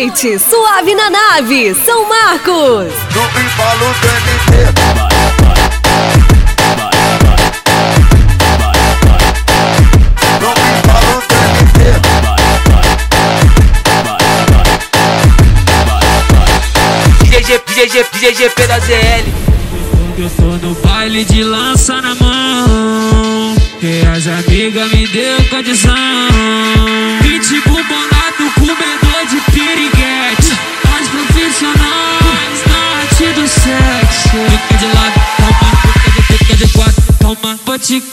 noite, suave na nave, São Marcos. No embalo do NT. No embalo do NT. GGP da ZL. Eu tô no baile de lança na mão, que as amigas me deu condição. Pitbull bolado, comedor de piriguete, as profissionais na arte do sexo. Fica de lado, toma, fica de quatro, toma. Pode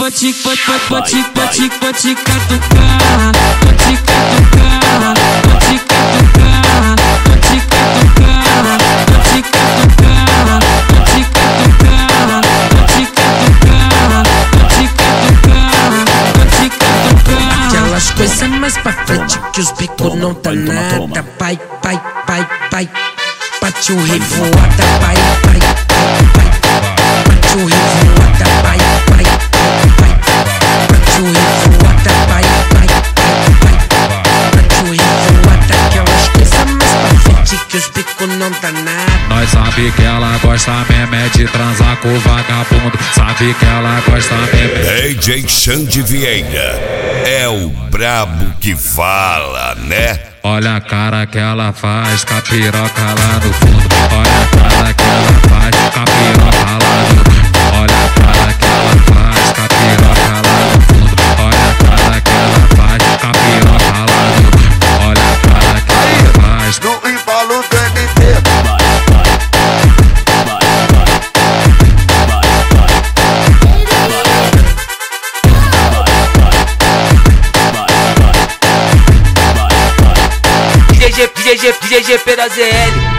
catucar, pode catucar, pode catucar, pode catucar, pode catucar. Aquelas coisas mais pra frente que os bicos não tá nada. Pai, bate o revoada, pai. Bate o revoada, pai. Bate o revoada, pai. Bate o revoada, aquelas coisas mais pra frente que os bicos não tá nada. Nós sabe que ela gosta mesmo é de transar com o vagabundo. Sabe que ela gosta mesmo. DJ Xande Vieira é o brabo que fala, né? Olha a cara que ela faz, com a piroca lá no fundo. Olha a cara que ela faz, com a piroca lá no fundo. Olha a cara que ela faz, com a piroca lá no fundo. Olha a cara que ela faz, com a piroca lá no fundo. Olha a cara que ela faz. No embalo do NT. GGP da ZL.